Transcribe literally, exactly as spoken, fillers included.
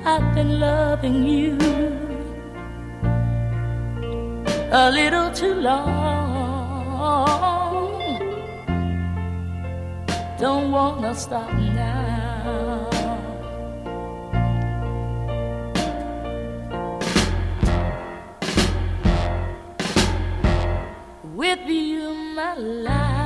I've been loving you a little too long. Don't wanna stop now. With you, my life